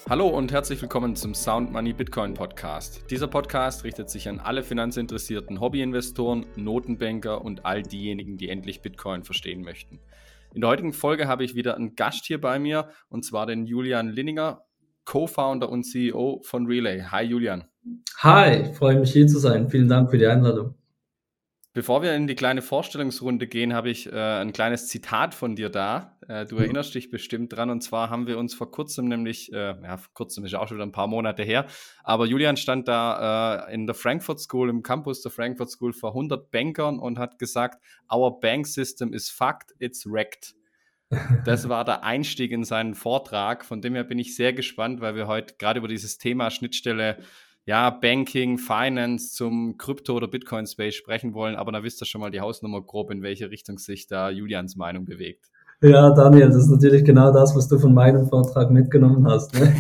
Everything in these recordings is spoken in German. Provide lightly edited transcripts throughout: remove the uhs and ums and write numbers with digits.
Hallo und herzlich willkommen zum Sound Money Bitcoin Podcast. Dieser Podcast richtet sich an alle finanzinteressierten Hobbyinvestoren, Notenbanker und all diejenigen, die endlich Bitcoin verstehen möchten. In der heutigen Folge habe ich wieder einen Gast hier bei mir, und zwar den Julian Linninger, Co-Founder und CEO von Relay. Hi Julian. Hi, freue mich hier zu sein. Vielen Dank für die Einladung. Bevor wir in die kleine Vorstellungsrunde gehen, habe ich ein kleines Zitat von dir da. Du erinnerst dich bestimmt dran, und zwar haben wir uns vor kurzem nämlich, vor kurzem ist ja auch schon wieder ein paar Monate her, aber Julian stand da in der Frankfurt School, im Campus der Frankfurt School vor 100 Bankern und hat gesagt, "Our bank system is fucked, it's wrecked." Das war der Einstieg in seinen Vortrag. Von dem her bin ich sehr gespannt, weil wir heute gerade über dieses Thema Schnittstelle, ja, Banking, Finance zum Krypto- oder Bitcoin-Space sprechen wollen. Aber da wisst ihr schon mal die Hausnummer grob, in welche Richtung sich da Julians Meinung bewegt. Ja, Daniel, das ist natürlich genau das, was du von meinem Vortrag mitgenommen hast. Ne?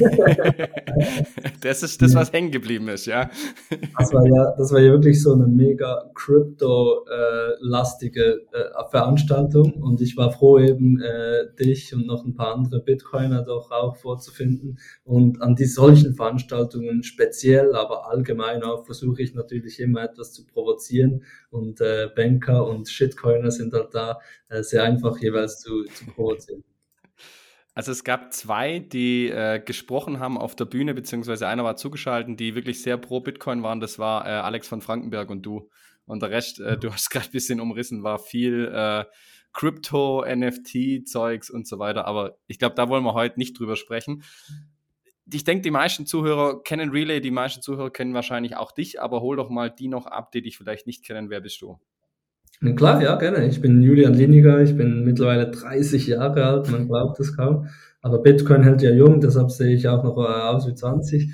Das ist das, was hängen geblieben ist, ja. Das war ja wirklich so eine mega Crypto-lastige Veranstaltung und ich war froh, eben dich und noch ein paar andere Bitcoiner doch auch vorzufinden. Und an die solchen Veranstaltungen speziell, aber allgemein auch versuche ich natürlich immer etwas zu provozieren und Banker und Shitcoiner sind halt da sehr einfach jeweils zu provozieren. Also es gab zwei, die gesprochen haben auf der Bühne, beziehungsweise einer war zugeschaltet, die wirklich sehr pro Bitcoin waren. Das war Alex von Frankenberg und du. Und der Rest, du hast gerade ein bisschen umrissen, war viel Crypto, NFT-Zeugs und so weiter. Aber ich glaube, da wollen wir heute nicht drüber sprechen. Ich denke, die meisten Zuhörer kennen Relay, die meisten Zuhörer kennen wahrscheinlich auch dich, aber hol doch mal die noch ab, die dich vielleicht nicht kennen. Wer bist du? Na klar, ja, gerne. Ich bin Julian Liniger, ich bin mittlerweile 30 Jahre alt, man glaubt es kaum. Aber Bitcoin hält ja jung, deshalb sehe ich auch noch aus wie 20.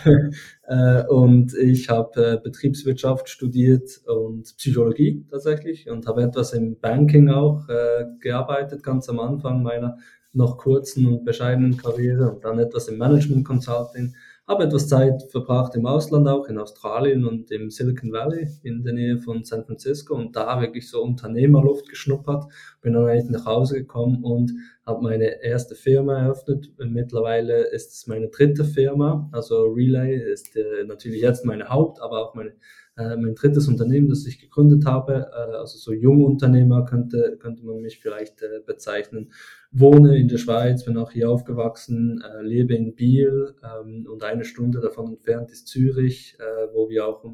Und ich habe Betriebswirtschaft studiert und Psychologie tatsächlich und habe etwas im Banking auch gearbeitet, ganz am Anfang meiner noch kurzen und bescheidenen Karriere und dann etwas im Management Consulting. Habe etwas Zeit verbracht im Ausland auch, in Australien und im Silicon Valley in der Nähe von San Francisco und da wirklich so Unternehmerluft geschnuppert. Bin dann eigentlich nach Hause gekommen und habe meine erste Firma eröffnet. Mittlerweile ist es meine dritte Firma. Also Relay ist natürlich jetzt meine Haupt, aber auch mein drittes Unternehmen, das ich gegründet habe. Also so Jungunternehmer könnte man mich vielleicht bezeichnen. Wohne in der Schweiz, bin auch hier aufgewachsen, lebe in Biel und eine Stunde davon entfernt ist Zürich, wo wir auch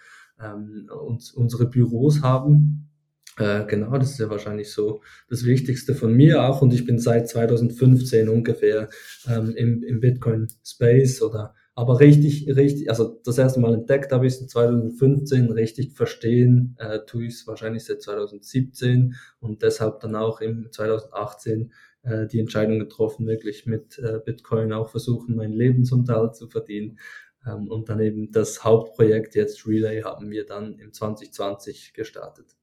unsere Büros haben. Genau, das ist ja wahrscheinlich so das Wichtigste von mir auch und ich bin seit 2015 ungefähr im Bitcoin-Space oder aber richtig, also das erste Mal entdeckt habe ich es in 2015, richtig verstehen tue ich es wahrscheinlich seit 2017 und deshalb dann auch im 2018 die Entscheidung getroffen, wirklich mit Bitcoin auch versuchen, meinen Lebensunterhalt zu verdienen. Und dann eben das Hauptprojekt jetzt Relay haben wir dann im 2020 gestartet.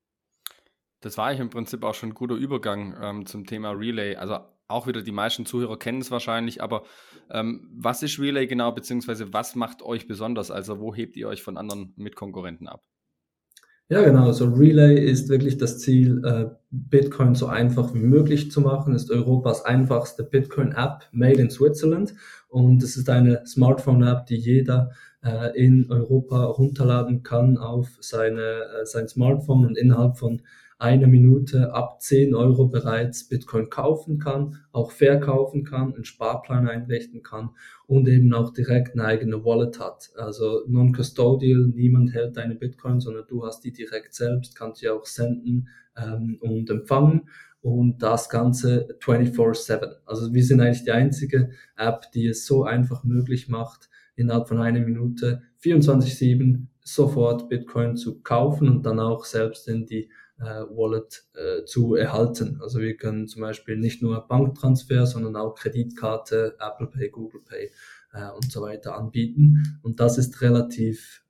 Das war ich im Prinzip auch schon ein guter Übergang zum Thema Relay. Also auch wieder die meisten Zuhörer kennen es wahrscheinlich, aber was ist Relay genau, beziehungsweise was macht euch besonders? Also wo hebt ihr euch von anderen Mitkonkurrenten ab? Ja, genau. So Relay ist wirklich das Ziel, Bitcoin so einfach wie möglich zu machen. Ist Europas einfachste Bitcoin-App made in Switzerland. Und es ist eine Smartphone-App, die jeder in Europa runterladen kann auf sein Smartphone und innerhalb von einer Minute ab 10 Euro bereits Bitcoin kaufen kann, auch verkaufen kann, einen Sparplan einrichten kann und eben auch direkt eine eigene Wallet hat. Also non-custodial, niemand hält deine Bitcoin, sondern du hast die direkt selbst, kannst sie auch senden und empfangen und das Ganze 24/7. Also wir sind eigentlich die einzige App, die es so einfach möglich macht, innerhalb von einer Minute 24/7 sofort Bitcoin zu kaufen und dann auch selbst in die Wallet zu erhalten. Also wir können zum Beispiel nicht nur Banktransfer, sondern auch Kreditkarte, Apple Pay, Google Pay und so weiter anbieten. Und das ist relativ,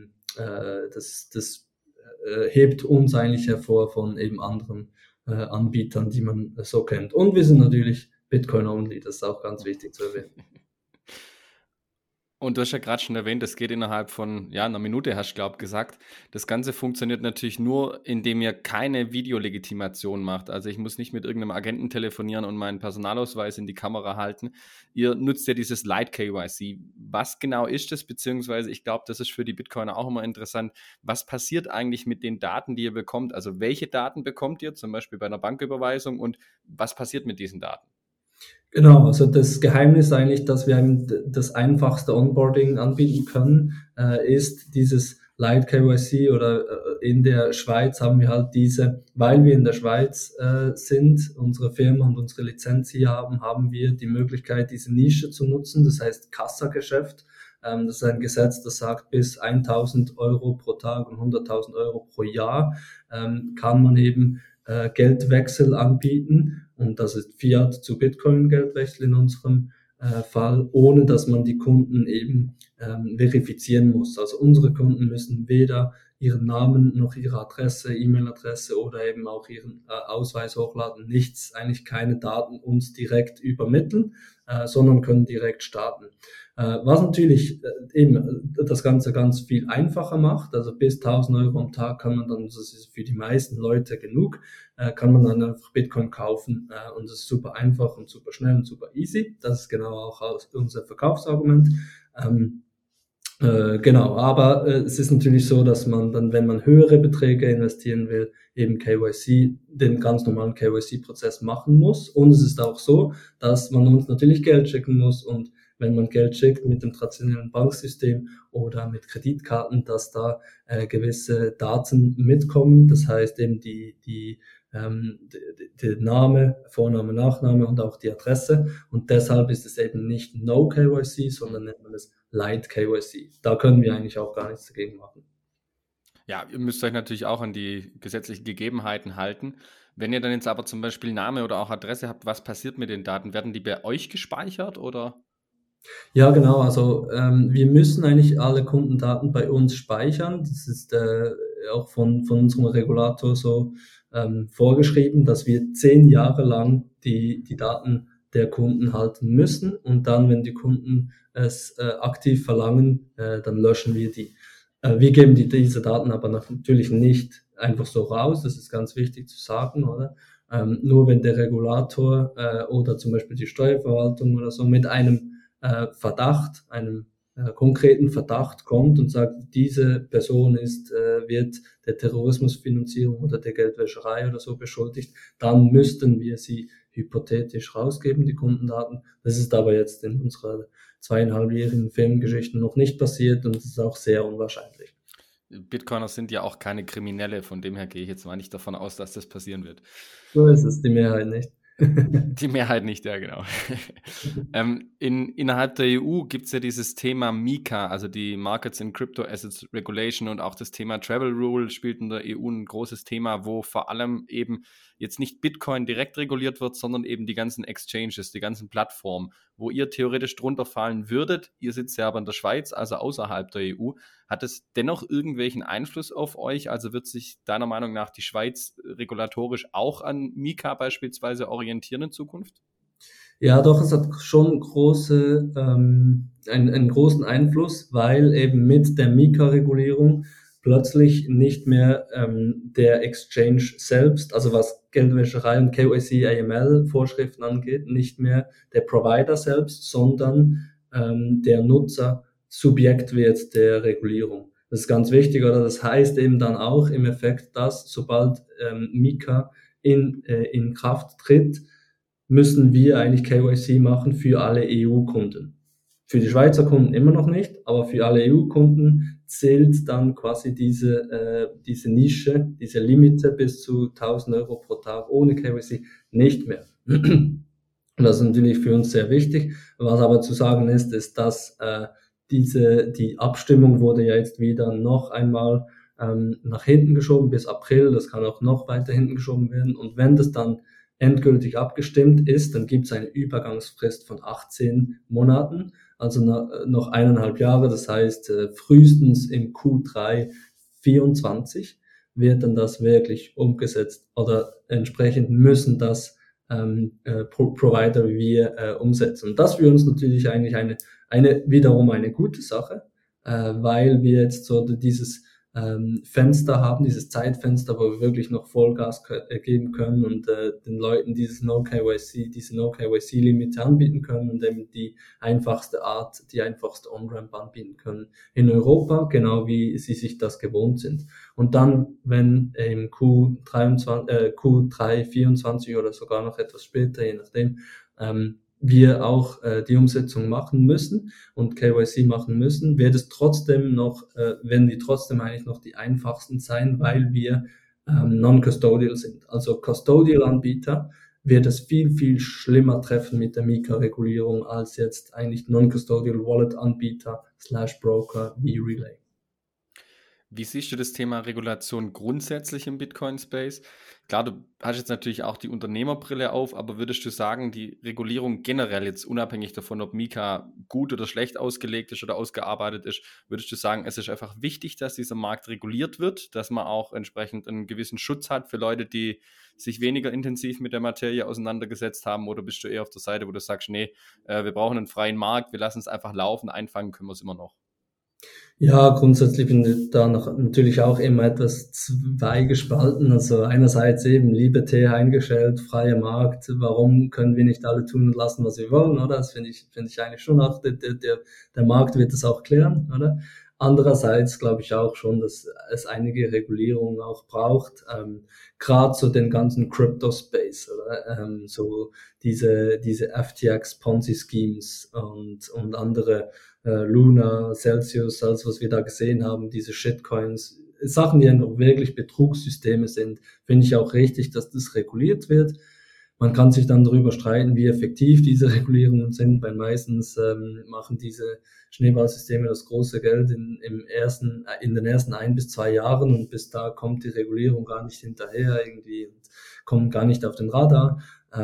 das hebt uns eigentlich hervor von eben anderen Anbietern, die man so kennt. Und wir sind natürlich Bitcoin-only, das ist auch ganz wichtig zu erwähnen. Und du hast ja gerade schon erwähnt, das geht innerhalb von einer Minute, hast du, glaube ich, gesagt. Das Ganze funktioniert natürlich nur, indem ihr keine Videolegitimation macht. Also ich muss nicht mit irgendeinem Agenten telefonieren und meinen Personalausweis in die Kamera halten. Ihr nutzt ja dieses Light KYC. Was genau ist das? Beziehungsweise, ich glaube, das ist für die Bitcoiner auch immer interessant. Was passiert eigentlich mit den Daten, die ihr bekommt? Also welche Daten bekommt ihr, zum Beispiel bei einer Banküberweisung, und was passiert mit diesen Daten? Genau, also das Geheimnis eigentlich, dass wir einem das einfachste Onboarding anbieten können, ist dieses Light KYC oder in der Schweiz haben wir halt diese, weil wir in der Schweiz sind, unsere Firma und unsere Lizenz hier haben, haben wir die Möglichkeit, diese Nische zu nutzen, das heißt Kassageschäft. Das ist ein Gesetz, das sagt, bis 1.000 Euro pro Tag und 100.000 Euro pro Jahr kann man eben Geldwechsel anbieten. Und das ist Fiat zu Bitcoin-Geldwechsel in unserem Fall, ohne dass man die Kunden eben verifizieren muss. Also unsere Kunden müssen weder ihren Namen noch ihre Adresse, E-Mail-Adresse oder eben auch ihren Ausweis hochladen, nichts, eigentlich keine Daten uns direkt übermitteln, sondern können direkt starten. Was natürlich eben das Ganze ganz viel einfacher macht, also bis 1.000 Euro am Tag kann man dann, das ist für die meisten Leute genug, kann man dann einfach Bitcoin kaufen und das ist super einfach und super schnell und super easy. Das ist genau auch unser Verkaufsargument. Genau, aber es ist natürlich so, dass man dann, wenn man höhere Beträge investieren will, eben KYC, den ganz normalen KYC-Prozess machen muss. Und es ist auch so, dass man uns natürlich Geld schicken muss und wenn man Geld schickt mit dem traditionellen Banksystem oder mit Kreditkarten, dass da gewisse Daten mitkommen. Das heißt eben der Name, Vorname, Nachname und auch die Adresse. Und deshalb ist es eben nicht No KYC, sondern nennt man es Light KYC. Da können wir eigentlich auch gar nichts dagegen machen. Ja, ihr müsst euch natürlich auch an die gesetzlichen Gegebenheiten halten. Wenn ihr dann jetzt aber zum Beispiel Name oder auch Adresse habt, was passiert mit den Daten? Werden die bei euch gespeichert oder? Ja, genau. Also wir müssen eigentlich alle Kundendaten bei uns speichern. Das ist auch von unserem Regulator so vorgeschrieben, dass wir 10 Jahre lang die Daten der Kunden halten müssen und dann, wenn die Kunden es aktiv verlangen, dann löschen wir die. Wir geben diese Daten aber natürlich nicht einfach so raus. Das ist ganz wichtig zu sagen, oder? Nur wenn der Regulator oder zum Beispiel die Steuerverwaltung oder so mit einem Verdacht, einem konkreten Verdacht kommt und sagt, diese Person wird der Terrorismusfinanzierung oder der Geldwäscherei oder so beschuldigt, dann müssten wir sie hypothetisch rausgeben, die Kundendaten. Das ist aber jetzt in unserer 2,5-jährigen Firmengeschichte noch nicht passiert und es ist auch sehr unwahrscheinlich. Bitcoiner sind ja auch keine Kriminelle, von dem her gehe ich jetzt mal nicht davon aus, dass das passieren wird. So ist es die Mehrheit nicht. Die Mehrheit nicht, ja, genau. Innerhalb der EU gibt es ja dieses Thema MiCA, also die Markets in Crypto Assets Regulation, und auch das Thema Travel Rule spielt in der EU ein großes Thema, wo vor allem eben jetzt nicht Bitcoin direkt reguliert wird, sondern eben die ganzen Exchanges, die ganzen Plattformen, wo ihr theoretisch drunter fallen würdet. Ihr sitzt ja aber in der Schweiz, also außerhalb der EU. Hat es dennoch irgendwelchen Einfluss auf euch? Also wird sich deiner Meinung nach die Schweiz regulatorisch auch an MiCA beispielsweise orientieren in Zukunft? Ja, doch, es hat schon einen großen Einfluss, weil eben mit der Mika-Regulierung plötzlich nicht mehr der Exchange selbst, also was Geldwäscherei und KYC AML Vorschriften angeht, nicht mehr der Provider selbst, sondern der Nutzer Subjekt wird der Regulierung. Das ist ganz wichtig, oder? Das heißt eben dann auch im Effekt, dass sobald Mika in Kraft tritt, müssen wir eigentlich KYC machen für alle EU-Kunden. Für die Schweizer Kunden immer noch nicht, aber für alle EU-Kunden zählt dann quasi diese Nische, diese Limite bis zu 1.000 Euro pro Tag ohne KYC nicht mehr. Und das ist natürlich für uns sehr wichtig. Was aber zu sagen ist, dass die Abstimmung wurde ja jetzt wieder noch einmal nach hinten geschoben bis April. Das kann auch noch weiter hinten geschoben werden. Und wenn das dann endgültig abgestimmt ist, dann gibt es eine Übergangsfrist von 18 Monaten, also noch 1,5 Jahre. Das heißt, frühestens im Q3 24 wird dann das wirklich umgesetzt oder entsprechend müssen das Provider wie wir umsetzen. Und das für uns natürlich eigentlich wiederum eine gute Sache, weil wir jetzt so dieses Fenster haben, dieses Zeitfenster, wo wir wirklich noch Vollgas geben können und den Leuten diese No-KYC-Limite anbieten können und eben die einfachste On-Ramp anbieten können in Europa, genau wie sie sich das gewohnt sind. Und dann, wenn im Q3 24 oder sogar noch etwas später, je nachdem, wir auch die Umsetzung machen müssen und KYC machen müssen, werden die trotzdem eigentlich noch die einfachsten sein, weil wir non-custodial sind. Also Custodial-Anbieter wird es viel, viel schlimmer treffen mit der Mika-Regulierung als jetzt eigentlich non-custodial Wallet-Anbieter / Broker wie Relay. Wie siehst du das Thema Regulation grundsätzlich im Bitcoin-Space? Klar, du hast jetzt natürlich auch die Unternehmerbrille auf, aber würdest du sagen, die Regulierung generell jetzt unabhängig davon, ob Mika gut oder schlecht ausgelegt ist oder ausgearbeitet ist, würdest du sagen, es ist einfach wichtig, dass dieser Markt reguliert wird, dass man auch entsprechend einen gewissen Schutz hat für Leute, die sich weniger intensiv mit der Materie auseinandergesetzt haben, oder bist du eher auf der Seite, wo du sagst, nee, wir brauchen einen freien Markt, wir lassen es einfach laufen, einfangen können wir es immer noch? Ja, grundsätzlich bin ich da natürlich auch immer etwas zweigespalten. Also einerseits eben Liberté eingestellt, freier Markt. Warum können wir nicht alle tun und lassen, was wir wollen, oder? Das finde ich eigentlich schon auch, der Markt wird das auch klären, oder? Andererseits glaube ich auch schon, dass es einige Regulierungen auch braucht, gerade so den ganzen Crypto-Space, oder? So diese FTX Ponzi-Schemes und andere Luna, Celsius, alles was wir da gesehen haben, diese Shitcoins, Sachen, die einfach wirklich Betrugssysteme sind, finde ich auch richtig, dass das reguliert wird. Man kann sich dann darüber streiten, wie effektiv diese Regulierungen sind, weil meistens machen diese Schneeballsysteme das große Geld in den ersten 1 bis 2 Jahren und bis da kommt die Regulierung gar nicht hinterher irgendwie und kommt gar nicht auf den Radar.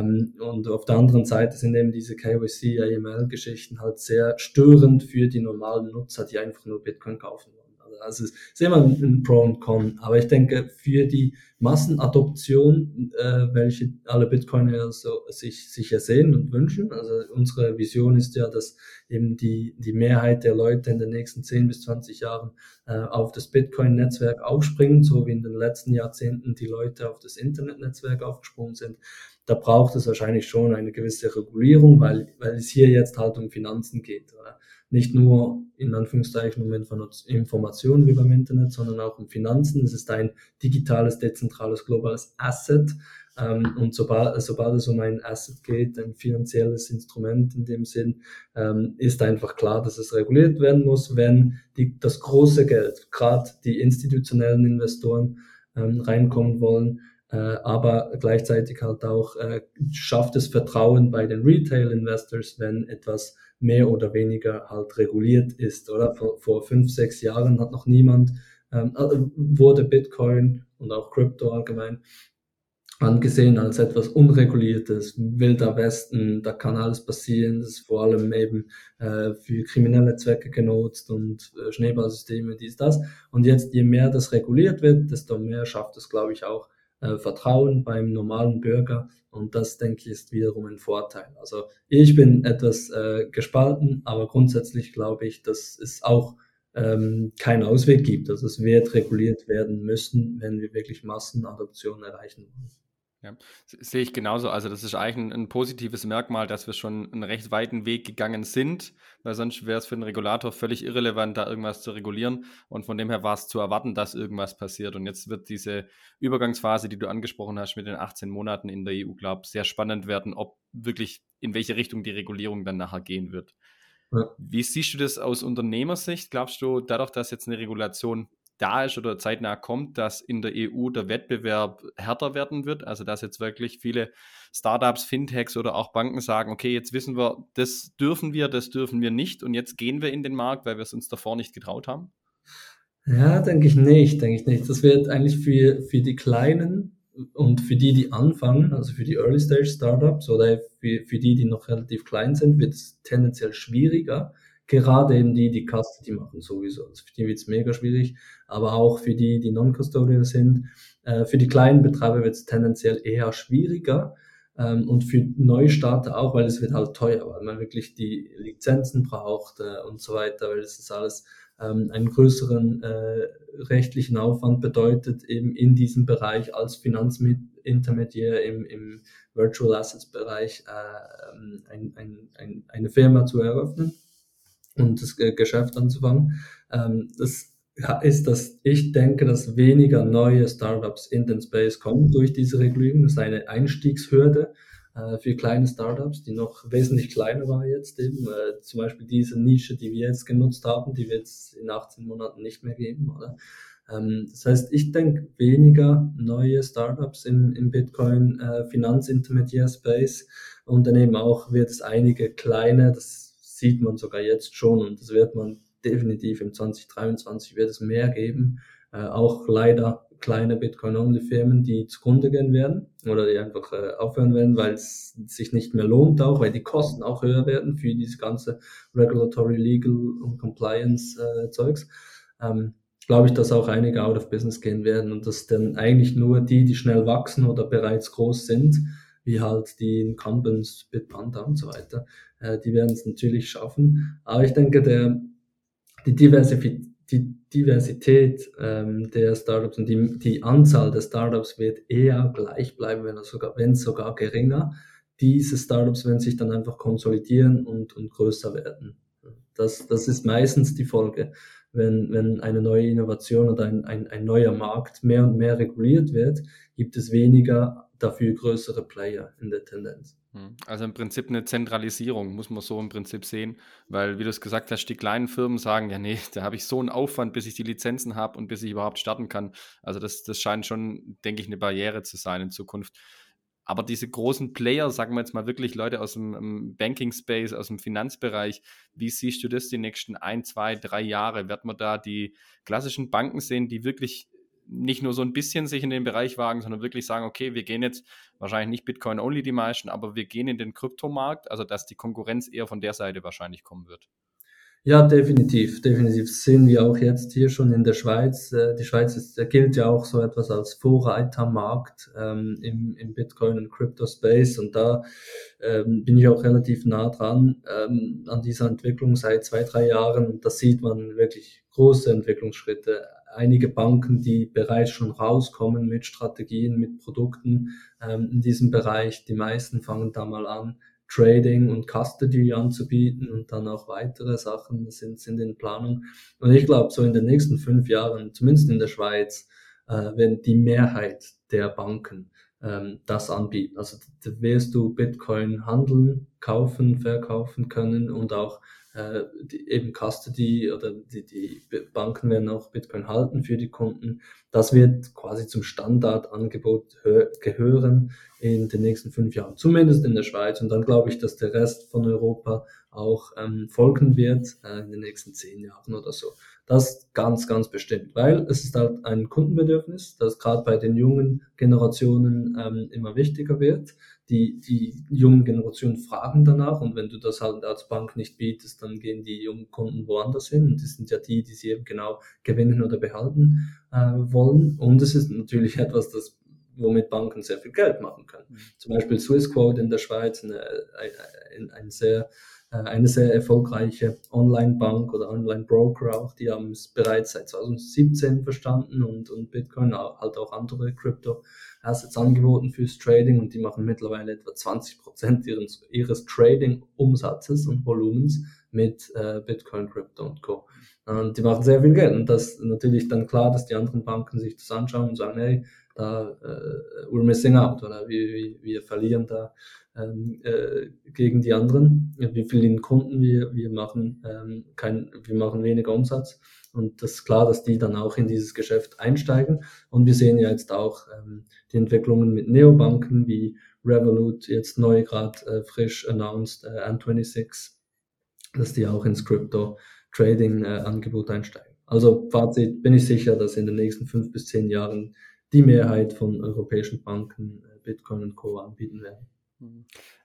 Und auf der anderen Seite sind eben diese KYC, AML-Geschichten halt sehr störend für die normalen Nutzer, die einfach nur Bitcoin kaufen wollen. Also es ist immer ein Pro und Con, aber ich denke, für die Massenadoption, welche alle Bitcoiner sich ersehen und wünschen, also unsere Vision ist ja, dass eben die Mehrheit der Leute in den nächsten 10 bis 20 Jahren auf das Bitcoin-Netzwerk aufspringen, so wie in den letzten Jahrzehnten die Leute auf das Internetnetzwerk aufgesprungen sind. Da braucht es wahrscheinlich schon eine gewisse Regulierung, weil es hier jetzt halt um Finanzen geht, oder? Nicht nur in Anführungszeichen um Informationen wie beim Internet, sondern auch um Finanzen. Es ist ein digitales, dezentrales, globales Asset. Und sobald es um ein Asset geht, ein finanzielles Instrument in dem Sinn, ist einfach klar, dass es reguliert werden muss, wenn das große Geld, gerade die institutionellen Investoren, reinkommen wollen, aber gleichzeitig halt auch schafft es Vertrauen bei den Retail-Investors, wenn etwas mehr oder weniger halt reguliert ist, oder? Vor 5, 6 Jahren hat noch niemand, wurde Bitcoin und auch Krypto allgemein angesehen als etwas Unreguliertes, wilder Westen, da kann alles passieren, das ist vor allem eben für kriminelle Zwecke genutzt und Schneeballsysteme, dies, das. Und jetzt, je mehr das reguliert wird, desto mehr schafft es, glaube ich, auch Vertrauen beim normalen Bürger. Und das, denke ich, ist wiederum ein Vorteil. Also ich bin etwas gespalten, aber grundsätzlich glaube ich, dass es auch keinen Ausweg gibt. Also es wird reguliert werden müssen, wenn wir wirklich Massenadoption erreichen wollen. Ja, sehe ich genauso. Also das ist eigentlich ein positives Merkmal, dass wir schon einen recht weiten Weg gegangen sind, weil sonst wäre es für den Regulator völlig irrelevant, da irgendwas zu regulieren. Und von dem her war es zu erwarten, dass irgendwas passiert. Und jetzt wird diese Übergangsphase, die du angesprochen hast, mit den 18 Monaten in der EU, glaube ich, sehr spannend werden, ob wirklich in welche Richtung die Regulierung dann nachher gehen wird. Ja. Wie siehst du das aus Unternehmersicht? Glaubst du, dadurch, dass jetzt eine Regulation da ist oder zeitnah kommt, dass in der EU der Wettbewerb härter werden wird? Also dass jetzt wirklich viele Startups, Fintechs oder auch Banken sagen, okay, jetzt wissen wir, das dürfen wir nicht und jetzt gehen wir in den Markt, weil wir es uns davor nicht getraut haben? Ja, denke ich nicht. Das wird eigentlich für die Kleinen und für die anfangen, also für die Early-Stage-Startups oder für die noch relativ klein sind, wird es tendenziell schwieriger. Gerade eben die Custody machen sowieso. Also für die wird es mega schwierig, aber auch für die non-custodial sind. Für die kleinen Betreiber wird es tendenziell eher schwieriger. und für Neustarter auch, weil es wird halt teuer, weil man wirklich die Lizenzen braucht und so weiter, weil es ist alles einen größeren rechtlichen Aufwand bedeutet, eben in diesem Bereich als Finanzintermediär im Virtual Assets Bereich eine Firma zu eröffnen und das Geschäft anzufangen. Das ist, dass ich denke, dass weniger neue Startups in den Space kommen durch diese Regulierung. Das ist eine Einstiegshürde für kleine Startups, die noch wesentlich kleiner war jetzt eben. Zum Beispiel diese Nische, die wir jetzt genutzt haben, die wird es in 18 Monaten nicht mehr geben, oder? Das heißt, ich denke weniger neue Startups im Bitcoin Finanzintermediär-Space und daneben auch wird es einige kleine, das sieht man sogar jetzt schon und das wird man definitiv im 2023 wird es mehr geben. Auch leider kleine Bitcoin-Only-Firmen, die zugrunde gehen werden oder die einfach aufhören werden, weil es sich nicht mehr lohnt auch, weil die Kosten auch höher werden für diese ganze Regulatory, Legal und Compliance-Zeugs. Glaube ich, dass auch einige out of business gehen werden und dass dann eigentlich nur die schnell wachsen oder bereits groß sind, wie halt die Incumbents, Bitpanda und so weiter, die werden es natürlich schaffen. Aber ich denke, die Diversität der Startups und die Anzahl der Startups wird eher gleich bleiben, wenn es sogar geringer. Diese Startups werden sich dann einfach konsolidieren und größer werden. Das ist meistens die Folge. Wenn eine neue Innovation oder ein neuer Markt mehr und mehr reguliert wird, gibt es weniger, dafür größere Player in der Tendenz. Also im Prinzip eine Zentralisierung, muss man so im Prinzip sehen, weil, wie du es gesagt hast, die kleinen Firmen sagen, ja, nee, da habe ich so einen Aufwand, bis ich die Lizenzen habe und bis ich überhaupt starten kann. Also das scheint schon, denke ich, eine Barriere zu sein in Zukunft. Aber diese großen Player, sagen wir jetzt mal wirklich Leute aus dem Banking-Space, aus dem Finanzbereich, wie siehst du das die nächsten 1, 2, 3 Jahre? Wird man da die klassischen Banken sehen, die wirklich nicht nur so ein bisschen sich in den Bereich wagen, sondern wirklich sagen, okay, wir gehen jetzt wahrscheinlich nicht Bitcoin-only die meisten, aber wir gehen in den Kryptomarkt, also dass die Konkurrenz eher von der Seite wahrscheinlich kommen wird. Ja, definitiv, definitiv. Das sehen wir auch jetzt hier schon in der Schweiz. Die Schweiz gilt ja auch so etwas als Vorreitermarkt im Bitcoin- und Crypto-Space und da bin ich auch relativ nah dran an dieser Entwicklung seit 2, 3 Jahren und da sieht man wirklich große Entwicklungsschritte. Einige Banken, die bereits schon rauskommen mit Strategien, mit Produkten in diesem Bereich. Die meisten fangen da mal an, Trading und Custody anzubieten und dann auch weitere Sachen sind in Planung. Und ich glaube, so in den nächsten 5 Jahren, zumindest in der Schweiz, werden die Mehrheit der Banken das anbieten. Also da wirst du Bitcoin handeln, kaufen, verkaufen können und auch eben Custody oder die Banken werden auch Bitcoin halten für die Kunden. Das wird quasi zum Standardangebot gehören in den nächsten 5 Jahren, zumindest in der Schweiz. Und dann glaube ich, dass der Rest von Europa auch folgen wird in den nächsten 10 Jahren oder so. Das ganz, ganz bestimmt, weil es ist halt ein Kundenbedürfnis, das gerade bei den jungen Generationen immer wichtiger wird. Die jungen Generationen fragen danach und wenn du das halt als Bank nicht bietest, dann gehen die jungen Kunden woanders hin und das sind ja die sie eben genau gewinnen oder behalten wollen. Und es ist natürlich etwas, womit Banken sehr viel Geld machen können. Zum Beispiel Swissquote in der Schweiz, eine sehr erfolgreiche Online-Bank oder Online-Broker auch, die haben es bereits seit 2017 verstanden und Bitcoin, halt auch andere Crypto-Assets angeboten fürs Trading und die machen mittlerweile etwa 20% ihres Trading-Umsatzes und Volumens mit Bitcoin, Crypto und Co. Und die machen sehr viel Geld und das ist natürlich dann klar, dass die anderen Banken sich das anschauen und sagen, hey, da we're missing out oder wir verlieren da gegen die anderen. Wir verlieren Kunden, wir machen weniger Umsatz und das ist klar, dass die dann auch in dieses Geschäft einsteigen und wir sehen ja jetzt auch die Entwicklungen mit Neobanken wie Revolut, jetzt neu gerade frisch announced N26, dass die auch ins Crypto-Trading-Angebot einsteigen. Also Fazit, bin ich sicher, dass in den nächsten 5 bis 10 Jahren die Mehrheit von europäischen Banken Bitcoin und Co. anbieten werden.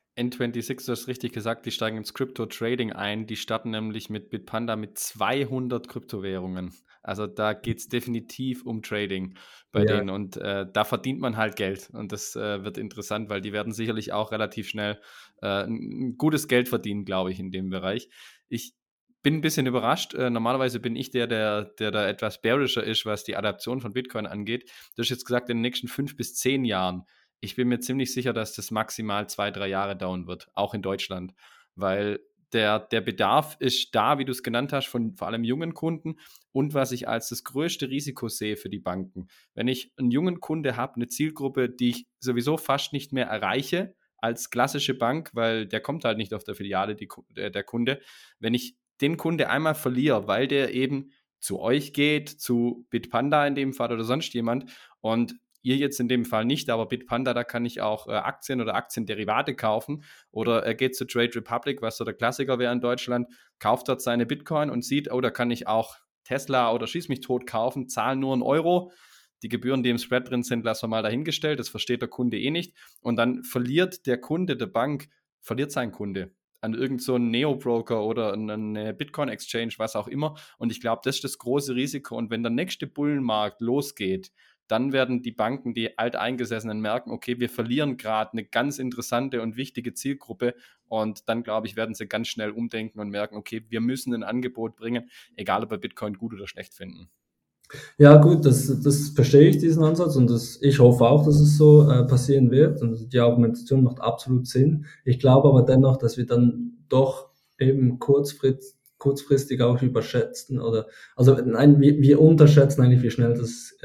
N26, du hast richtig gesagt, die steigen ins Crypto-Trading ein. Die starten nämlich mit Bitpanda mit 200 Kryptowährungen. Also da geht es definitiv um Trading bei Ja, denen und da verdient man halt Geld. Und das wird interessant, weil die werden sicherlich auch relativ schnell ein gutes Geld verdienen, glaube ich, in dem Bereich. Ich bin ein bisschen überrascht. Normalerweise bin ich der da etwas bearischer ist, was die Adaption von Bitcoin angeht. Du hast jetzt gesagt, in den nächsten 5 bis 10 Jahren. Ich bin mir ziemlich sicher, dass das maximal 2, 3 Jahre dauern wird, auch in Deutschland, weil der Bedarf ist da, wie du es genannt hast, von vor allem jungen Kunden und was ich als das größte Risiko sehe für die Banken. Wenn ich einen jungen Kunde habe, eine Zielgruppe, die ich sowieso fast nicht mehr erreiche als klassische Bank, weil der kommt halt nicht auf der Filiale, der Kunde. Wenn ich den Kunde einmal verliere, weil der eben zu euch geht, zu Bitpanda in dem Fall oder sonst jemand und ihr jetzt in dem Fall nicht, aber Bitpanda, da kann ich auch Aktien oder Aktienderivate kaufen. Oder er geht zu Trade Republic, was so der Klassiker wäre in Deutschland, kauft dort seine Bitcoin und sieht, oh, da kann ich auch Tesla oder Schieß mich tot kaufen, zahlen nur 1 Euro. Die Gebühren, die im Spread drin sind, lassen wir mal dahingestellt. Das versteht der Kunde eh nicht. Und dann verliert der Kunde der Bank, verliert sein Kunde an irgend so einen Neo-Broker oder eine Bitcoin-Exchange, was auch immer. Und ich glaube, das ist das große Risiko. Und wenn der nächste Bullenmarkt losgeht, dann werden die Banken, die Alteingesessenen merken, okay, wir verlieren gerade eine ganz interessante und wichtige Zielgruppe und dann, glaube ich, werden sie ganz schnell umdenken und merken, okay, wir müssen ein Angebot bringen, egal ob wir Bitcoin gut oder schlecht finden. ja gut, das verstehe ich, diesen Ansatz, und ich hoffe auch, dass es so passieren wird, und die Argumentation macht absolut Sinn. Ich glaube aber dennoch, dass wir dann doch eben kurzfristig auch überschätzen, oder, also nein, wir unterschätzen eigentlich, wie schnell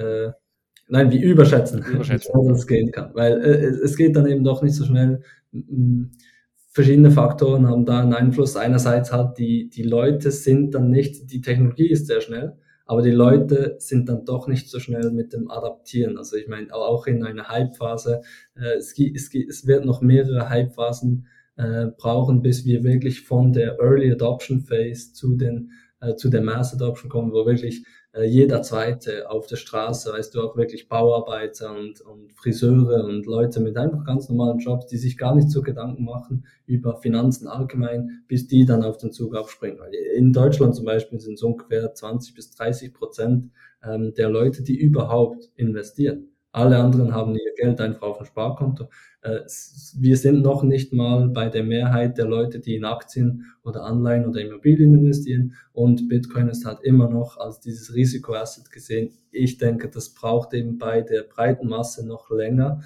nein, wir überschätzen, wie Überschätzen. schnell das gehen kann, weil es geht dann eben doch nicht so schnell. Verschiedene Faktoren haben da einen Einfluss. Einerseits halt die Leute sind dann nicht, die Technologie ist sehr schnell, aber die Leute sind dann doch nicht so schnell mit dem Adaptieren. Also ich meine, auch in einer Hype-Phase, es wird noch mehrere Hype-Phasen brauchen, bis wir wirklich von der Early Adoption Phase zu der Mass Adoption kommen, wo wirklich jeder Zweite auf der Straße, weißt du, auch wirklich Bauarbeiter und Friseure und Leute mit einfach ganz normalen Jobs, die sich gar nicht so Gedanken machen über Finanzen allgemein, bis die dann auf den Zug aufspringen. In Deutschland zum Beispiel sind es ungefähr 20-30% der Leute, die überhaupt investieren. Alle anderen haben ihr Geld einfach auf dem Sparkonto. Wir sind noch nicht mal bei der Mehrheit der Leute, die in Aktien oder Anleihen oder Immobilien investieren, und Bitcoin ist halt immer noch als dieses Risikoasset gesehen. Ich denke, das braucht eben bei der breiten Masse noch länger,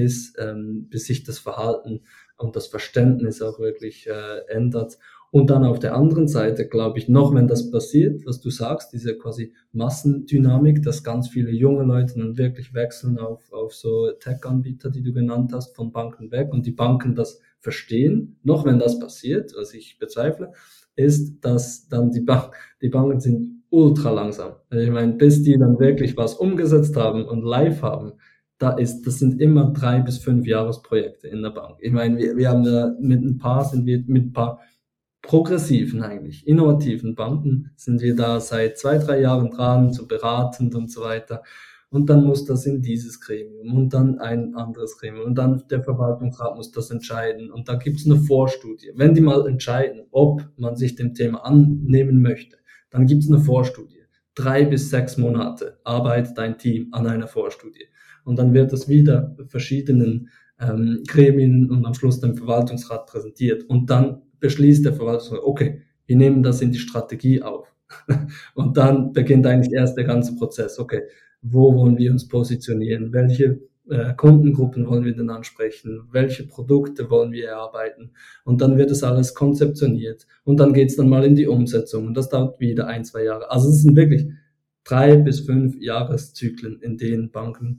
bis sich das Verhalten und das Verständnis auch wirklich ändert. Und dann auf der anderen Seite glaube ich noch, wenn das passiert, was du sagst, diese quasi Massendynamik, dass ganz viele junge Leute dann wirklich wechseln auf so Tech-Anbieter, die du genannt hast, von Banken weg, und die Banken das verstehen, noch wenn das passiert, was ich bezweifle, ist, dass dann die Banken sind ultra langsam. Also ich meine, bis die dann wirklich was umgesetzt haben und live haben, das sind immer 3 bis 5 Jahresprojekte in der Bank. Ich meine, wir haben da sind wir mit ein paar progressiven eigentlich, innovativen Banken sind wir da seit 2, 3 Jahren dran, zu beratend und so weiter. Und dann muss das in dieses Gremium und dann ein anderes Gremium und dann der Verwaltungsrat muss das entscheiden und da gibt es eine Vorstudie. Wenn die mal entscheiden, ob man sich dem Thema annehmen möchte, dann gibt es eine Vorstudie. 3 bis 6 Monate arbeitet ein Team an einer Vorstudie und dann wird das wieder verschiedenen Gremien und am Schluss dem Verwaltungsrat präsentiert. Und dann beschließt der Verwaltungsrat, okay, wir nehmen das in die Strategie auf. Und dann beginnt eigentlich erst der ganze Prozess. Okay, wo wollen wir uns positionieren? Welche Kundengruppen wollen wir denn ansprechen? Welche Produkte wollen wir erarbeiten? Und dann wird das alles konzeptioniert. Und dann geht es dann mal in die Umsetzung. Und das dauert wieder 1, 2 Jahre. Also es sind wirklich 3 bis 5 Jahreszyklen, in denen Banken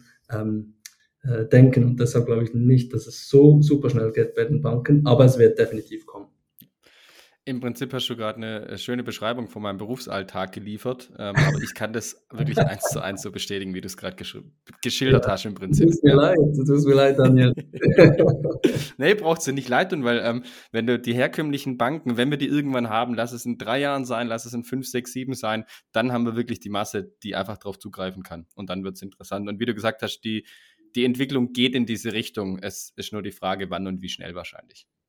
denken. Und deshalb glaube ich nicht, dass es so super schnell geht bei den Banken, aber es wird definitiv kommen. Im Prinzip hast du gerade eine schöne Beschreibung von meinem Berufsalltag geliefert, aber ich kann das wirklich 1:1 so bestätigen, wie du es gerade geschildert Ja, hast im Prinzip. du tust mir leid, Daniel. Nee, braucht dir nicht leid tun, weil wenn du die herkömmlichen Banken, wenn wir die irgendwann haben, lass es in 3 Jahren sein, lass es in 5, 6, 7 sein, dann haben wir wirklich die Masse, die einfach darauf zugreifen kann. Und dann wird es interessant. Und wie du gesagt hast, die Entwicklung geht in diese Richtung. Es ist nur die Frage, wann und wie schnell wahrscheinlich.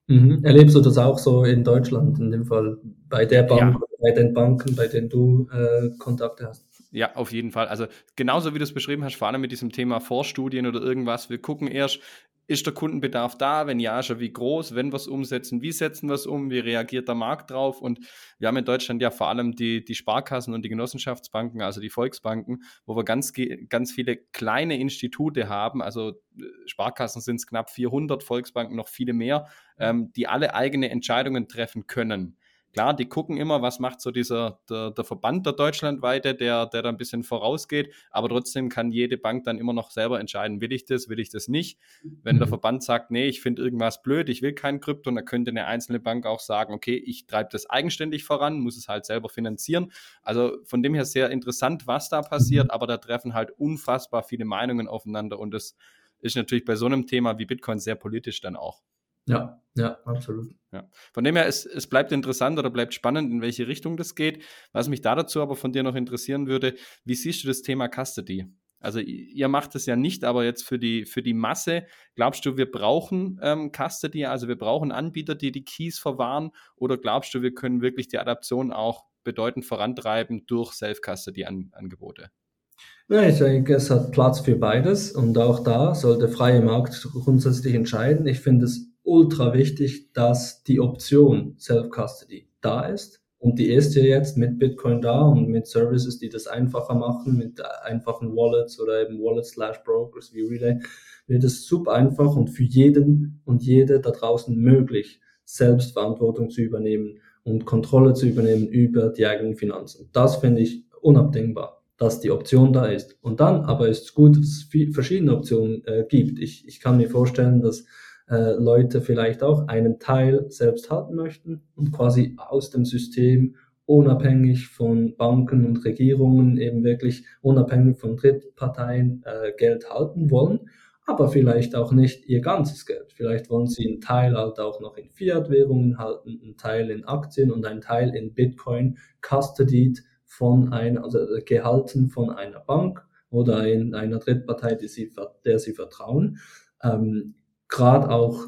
Erlebst du das auch so in Deutschland, in dem Fall bei der Bank, Ja, bei den Banken, bei denen du Kontakte hast? ja, auf jeden Fall. Also genauso wie du es beschrieben hast, vor allem mit diesem Thema Vorstudien oder irgendwas. Wir gucken erst, ist der Kundenbedarf da? Wenn ja, ist er wie groß? Wenn wir es umsetzen, wie setzen wir es um? Wie reagiert der Markt drauf? Und wir haben in Deutschland ja vor allem die Sparkassen und die Genossenschaftsbanken, also die Volksbanken, wo wir ganz viele kleine Institute haben. Also Sparkassen sind es knapp 400, Volksbanken noch viele mehr, die alle eigene Entscheidungen treffen können. Klar, die gucken immer, was macht so der Verband der Deutschlandweite, der da ein bisschen vorausgeht, aber trotzdem kann jede Bank dann immer noch selber entscheiden, will ich das nicht. Wenn der Mhm. Verband sagt, nee, ich finde irgendwas blöd, ich will kein Krypto, dann könnte eine einzelne Bank auch sagen, okay, ich treibe das eigenständig voran, muss es halt selber finanzieren. Also von dem her sehr interessant, was da Mhm. passiert, aber da treffen halt unfassbar viele Meinungen aufeinander und das ist natürlich bei so einem Thema wie Bitcoin sehr politisch dann auch. Ja, ja, absolut. Ja. Von dem her, es bleibt interessant oder bleibt spannend, in welche Richtung das geht. Was mich da dazu aber von dir noch interessieren würde, wie siehst du das Thema Custody? Also ihr macht es ja nicht, aber jetzt für die Masse, glaubst du, wir brauchen Custody, also wir brauchen Anbieter, die die Keys verwahren, oder glaubst du, wir können wirklich die Adaption auch bedeutend vorantreiben durch Self-Custody-Angebote? Ja, ich denke, es hat Platz für beides und auch da soll der freie Markt grundsätzlich entscheiden. Ich finde es ultra wichtig, dass die Option Self-Custody da ist und die ist ja jetzt mit Bitcoin da und mit Services, die das einfacher machen, mit einfachen Wallets oder eben Wallet/Brokers wie Relay, wird es super einfach und für jeden und jede da draußen möglich, selbst Verantwortung zu übernehmen und Kontrolle zu übernehmen über die eigenen Finanzen. Das finde ich unabdingbar, dass die Option da ist. Und dann aber ist es gut, dass es verschiedene Optionen gibt. Ich kann mir vorstellen, dass Leute vielleicht auch einen Teil selbst halten möchten und quasi aus dem System unabhängig von Banken und Regierungen, eben wirklich unabhängig von Drittparteien Geld halten wollen, aber vielleicht auch nicht ihr ganzes Geld. Vielleicht wollen sie einen Teil halt auch noch in Fiat-Währungen halten, einen Teil in Aktien und einen Teil in Bitcoin, custodied von einer, also gehalten von einer Bank oder in einer Drittpartei, der sie vertrauen. Ähm, Gerade auch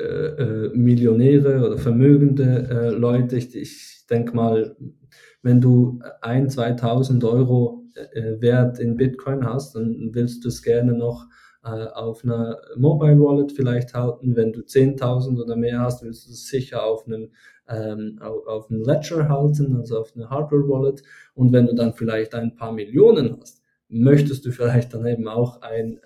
Millionäre oder vermögende Leute, ich denke mal, wenn du 1.000, 2.000 Euro Wert in Bitcoin hast, dann willst du es gerne noch auf einer Mobile Wallet vielleicht halten. Wenn du 10.000 oder mehr hast, willst du es sicher auf einem Ledger halten, also auf einer Hardware Wallet. Und wenn du dann vielleicht ein paar Millionen hast, möchtest du vielleicht dann eben auch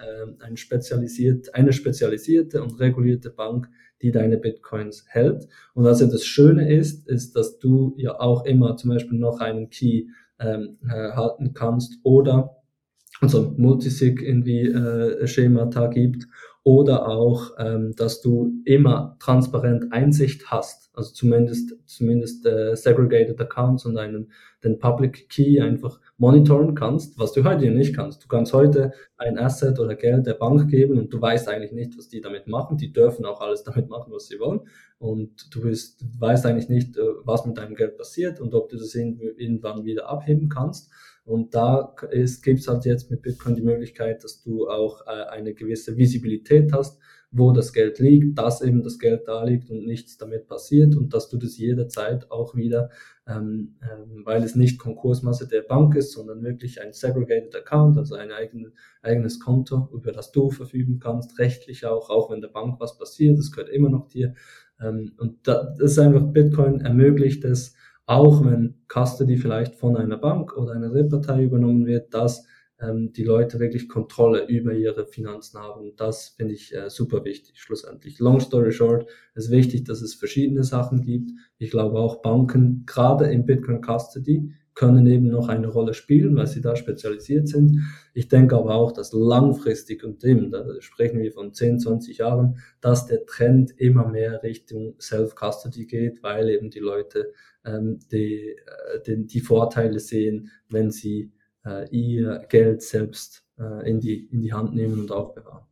eine spezialisierte und regulierte Bank, die deine Bitcoins hält. Und was ja das Schöne ist, dass du ja auch immer zum Beispiel noch einen Key halten kannst oder also Multisig irgendwie Schemata gibt oder auch, dass du immer transparent Einsicht hast, also zumindest segregated Accounts und den Public Key einfach monitoren kannst, was du heute nicht kannst. Du kannst heute ein Asset oder Geld der Bank geben und du weißt eigentlich nicht, was die damit machen. Die dürfen auch alles damit machen, was sie wollen. Und weißt eigentlich nicht, was mit deinem Geld passiert und ob du das irgendwann wieder abheben kannst. Und da gibt es halt jetzt mit Bitcoin die Möglichkeit, dass du auch eine gewisse Visibilität hast, wo das Geld liegt, dass eben das Geld da liegt und nichts damit passiert und dass du das jederzeit auch wieder, weil es nicht Konkursmasse der Bank ist, sondern wirklich ein segregated Account, also ein eigenes Konto, über das du verfügen kannst, rechtlich auch wenn der Bank was passiert, das gehört immer noch dir. Und das ist einfach, Bitcoin ermöglicht es, auch wenn Custody vielleicht von einer Bank oder einer Drittpartei übernommen wird, dass die Leute wirklich Kontrolle über ihre Finanzen haben. Das finde ich super wichtig, schlussendlich. Long story short, es ist wichtig, dass es verschiedene Sachen gibt. Ich glaube auch Banken, gerade im Bitcoin Custody, können eben noch eine Rolle spielen, weil sie da spezialisiert sind. Ich denke aber auch, dass langfristig und eben, da sprechen wir von 10, 20 Jahren, dass der Trend immer mehr Richtung Self-Custody geht, weil eben die Leute die Vorteile sehen, wenn sie ihr Geld selbst in die Hand nehmen und aufbewahren.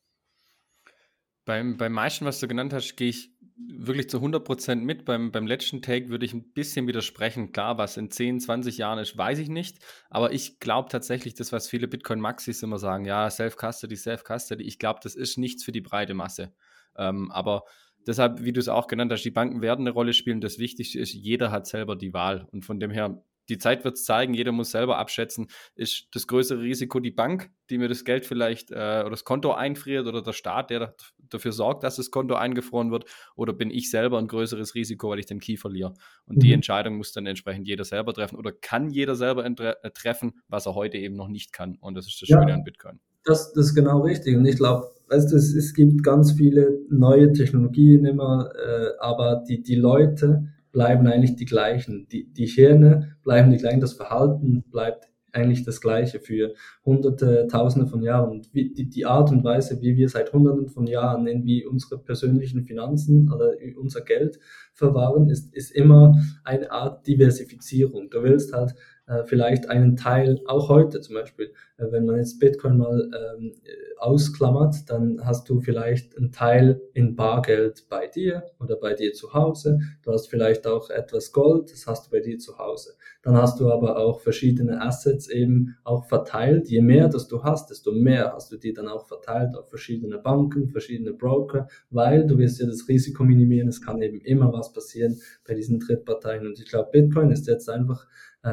Beim meisten, was du genannt hast, gehe ich wirklich zu 100% mit. Beim letzten Take würde ich ein bisschen widersprechen. Klar, was in 10, 20 Jahren ist, weiß ich nicht. Aber ich glaube tatsächlich, das, was viele Bitcoin-Maxis immer sagen, ja, Self-Custody, Self-Custody, ich glaube, das ist nichts für die breite Masse. Aber deshalb, wie du es auch genannt hast, die Banken werden eine Rolle spielen. Das Wichtigste ist, jeder hat selber die Wahl. Und von dem her, die Zeit wird es zeigen, jeder muss selber abschätzen, ist das größere Risiko die Bank, die mir das Geld vielleicht oder das Konto einfriert, oder der Staat, der dafür sorgt, dass das Konto eingefroren wird, oder bin ich selber ein größeres Risiko, weil ich den Key verliere. Und die Entscheidung muss dann entsprechend jeder selber treffen, oder kann jeder selber treffen, was er heute eben noch nicht kann. Und das ist das Schöne an Bitcoin. Das ist genau richtig. Und ich glaube, weißt du, es gibt ganz viele neue Technologien immer, aber die Leute bleiben eigentlich die gleichen. Die Hirne bleiben die gleichen, das Verhalten bleibt eigentlich das gleiche für Hunderte, Tausende von Jahren. Und die Art und Weise, wie wir seit Hunderten von Jahren irgendwie unsere persönlichen Finanzen oder unser Geld verwahren, ist immer eine Art Diversifizierung. Du willst halt vielleicht einen Teil, auch heute zum Beispiel, wenn man jetzt Bitcoin mal ausklammert, dann hast du vielleicht einen Teil in Bargeld bei dir oder bei dir zu Hause. Du hast vielleicht auch etwas Gold, das hast du bei dir zu Hause. Dann hast du aber auch verschiedene Assets eben auch verteilt. Je mehr das du hast, desto mehr hast du die dann auch verteilt auf verschiedene Banken, verschiedene Broker, weil du wirst ja das Risiko minimieren. Es kann eben immer was passieren bei diesen Drittparteien. Und ich glaube, Bitcoin ist jetzt einfach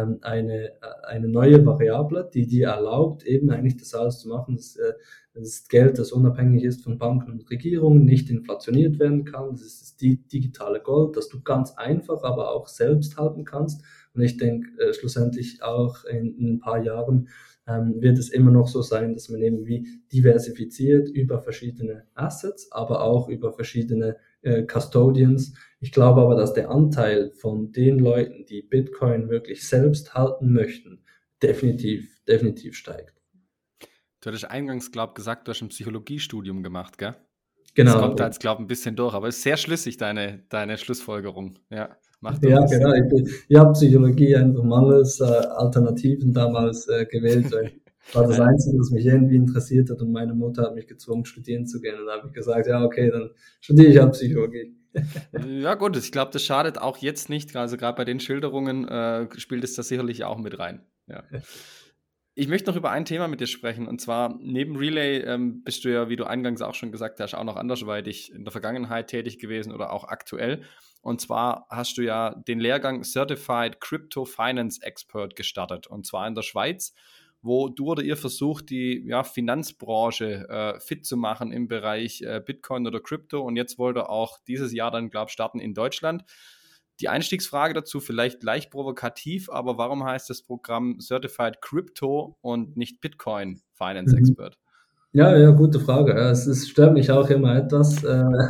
eine neue Variable, die dir erlaubt, eben eigentlich das alles zu machen. Das ist Geld, das unabhängig ist von Banken und Regierungen, nicht inflationiert werden kann. Das ist das digitale Gold, das du ganz einfach, aber auch selbst halten kannst. Und ich denke, schlussendlich auch in ein paar Jahren wird es immer noch so sein, dass man eben wie diversifiziert über verschiedene Assets, aber auch über verschiedene Custodians. Ich glaube aber, dass der Anteil von den Leuten, die Bitcoin wirklich selbst halten möchten, definitiv steigt. Du hattest eingangs, gesagt, du hast ein Psychologiestudium gemacht, gell? Das Genau. kommt da jetzt, ein bisschen durch, aber ist sehr schlüssig, deine Schlussfolgerung. Ja, macht Ja, durchaus Sinn. genau. Ich habe Psychologie einfach mangels Alternativen damals gewählt, weil war das Einzige, was mich irgendwie interessiert hat, und meine Mutter hat mich gezwungen, studieren zu gehen. Und da habe ich gesagt, ja, okay, dann studiere ich halt Psychologie. Ja, gut, ich glaube, das schadet auch jetzt nicht. Also gerade bei den Schilderungen spielt es da sicherlich auch mit rein. Ja. Ich möchte noch über ein Thema mit dir sprechen, und zwar neben Relay bist du ja, wie du eingangs auch schon gesagt hast, auch noch andersweitig in der Vergangenheit tätig gewesen oder auch aktuell. Und zwar hast du ja den Lehrgang Certified Crypto Finance Expert gestartet, und zwar in der Schweiz, wo du oder ihr versucht, die Finanzbranche fit zu machen im Bereich Bitcoin oder Crypto. Und jetzt wollt ihr auch dieses Jahr dann, starten in Deutschland. Die Einstiegsfrage dazu vielleicht leicht provokativ, aber warum heißt das Programm Certified Crypto und nicht Bitcoin Finance Expert? Ja, gute Frage. Ja, es stört mich auch immer etwas.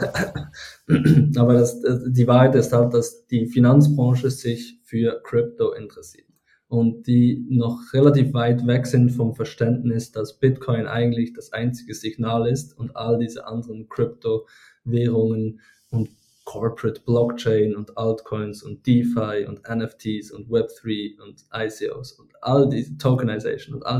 Aber die Wahrheit ist halt, dass die Finanzbranche sich für Crypto interessiert und die noch relativ weit weg sind vom Verständnis, dass Bitcoin eigentlich das einzige Signal ist und all diese anderen Kryptowährungen und Corporate Blockchain und Altcoins und DeFi und NFTs und Web3 und ICOs und all diese Tokenization und all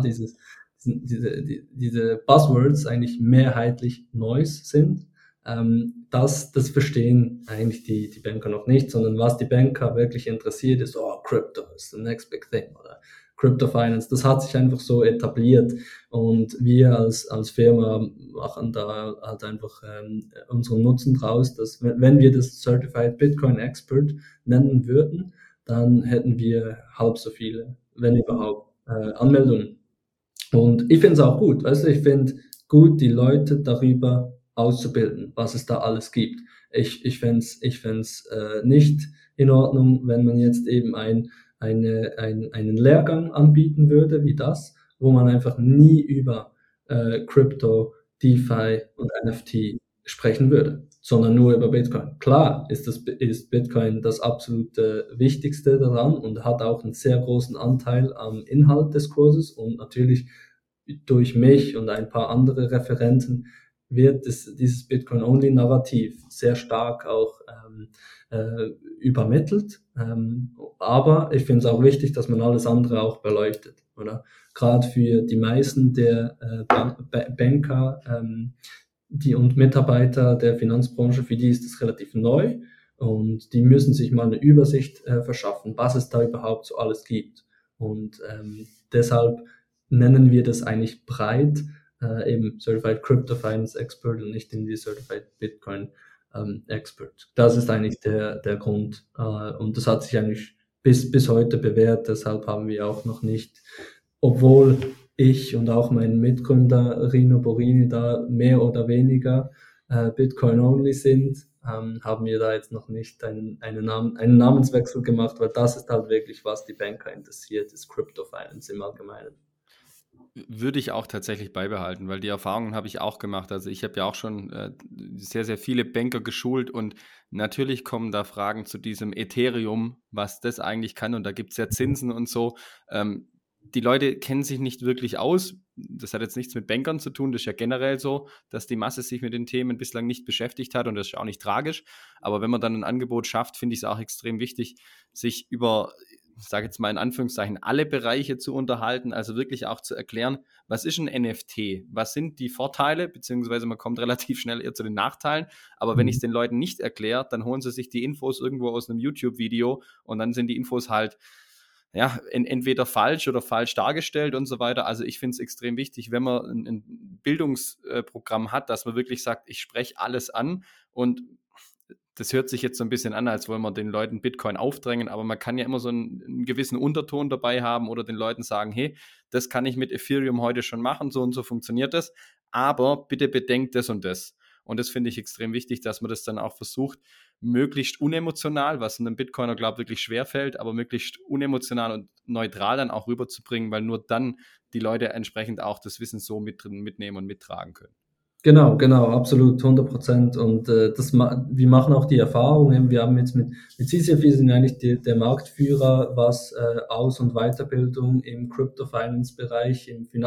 diese Buzzwords eigentlich mehrheitlich Noise sind. Das verstehen eigentlich die Banker noch nicht, sondern was die Banker wirklich interessiert ist, Crypto is the next big thing oder Crypto Finance, das hat sich einfach so etabliert, und wir als Firma machen da halt einfach unseren Nutzen draus, dass wenn wir das Certified Bitcoin Expert nennen würden, dann hätten wir halb so viele, wenn überhaupt, Anmeldungen. Und ich finde es auch gut, weißt du, ich finde gut, die Leute darüber auszubilden, was es da alles gibt. Ich fänd's nicht in Ordnung, wenn man jetzt eben einen Lehrgang anbieten würde, wie das, wo man einfach nie über Crypto, DeFi und NFT sprechen würde, sondern nur über Bitcoin. Klar ist Bitcoin das absolute Wichtigste daran und hat auch einen sehr großen Anteil am Inhalt des Kurses, und natürlich durch mich und ein paar andere Referenten wird dieses Bitcoin-Only-Narrativ sehr stark auch übermittelt. Aber ich finde es auch wichtig, dass man alles andere auch beleuchtet, oder? Gerade für die meisten der Banker die und Mitarbeiter der Finanzbranche, für die ist das relativ neu, und die müssen sich mal eine Übersicht verschaffen, was es da überhaupt so alles gibt. Und deshalb nennen wir das eigentlich breit eben Certified Crypto Finance Expert und nicht in die Certified Bitcoin Expert. Das ist eigentlich der Grund. Und das hat sich eigentlich bis heute bewährt. Deshalb haben wir auch noch nicht, obwohl ich und auch mein Mitgründer Rino Borini da mehr oder weniger Bitcoin-only sind, haben wir da jetzt noch nicht einen Namenswechsel gemacht, weil das ist halt wirklich, was die Banker interessiert, ist Crypto Finance im Allgemeinen. Würde ich auch tatsächlich beibehalten, weil die Erfahrungen habe ich auch gemacht. Also ich habe ja auch schon sehr, sehr viele Banker geschult und natürlich kommen da Fragen zu diesem Ethereum, was das eigentlich kann, und da gibt es ja Zinsen und so. Die Leute kennen sich nicht wirklich aus. Das hat jetzt nichts mit Bankern zu tun. Das ist ja generell so, dass die Masse sich mit den Themen bislang nicht beschäftigt hat, und das ist auch nicht tragisch. Aber wenn man dann ein Angebot schafft, finde ich es auch extrem wichtig, sich über, ich sage jetzt mal in Anführungszeichen, alle Bereiche zu unterhalten, also wirklich auch zu erklären, was ist ein NFT, was sind die Vorteile, beziehungsweise man kommt relativ schnell eher zu den Nachteilen, aber wenn ich es den Leuten nicht erkläre, dann holen sie sich die Infos irgendwo aus einem YouTube-Video und dann sind die Infos halt ja, entweder falsch oder falsch dargestellt und so weiter. Also ich finde es extrem wichtig, wenn man ein Bildungsprogramm hat, dass man wirklich sagt, ich spreche alles an, und das hört sich jetzt so ein bisschen an, als wollen wir den Leuten Bitcoin aufdrängen, aber man kann ja immer so einen gewissen Unterton dabei haben oder den Leuten sagen, hey, das kann ich mit Ethereum heute schon machen, so und so funktioniert das, aber bitte bedenkt das und das. Und das finde ich extrem wichtig, dass man das dann auch versucht, möglichst unemotional, was einem Bitcoiner, glaube ich, wirklich schwerfällt, aber möglichst unemotional und neutral dann auch rüberzubringen, weil nur dann die Leute entsprechend auch das Wissen so mitnehmen und mittragen können. Genau, absolut, 100%. Und wir machen auch die Erfahrung, eben, wir haben jetzt mit CCFI sind eigentlich der Marktführer, was Aus- und Weiterbildung im Crypto-Finance-Bereich,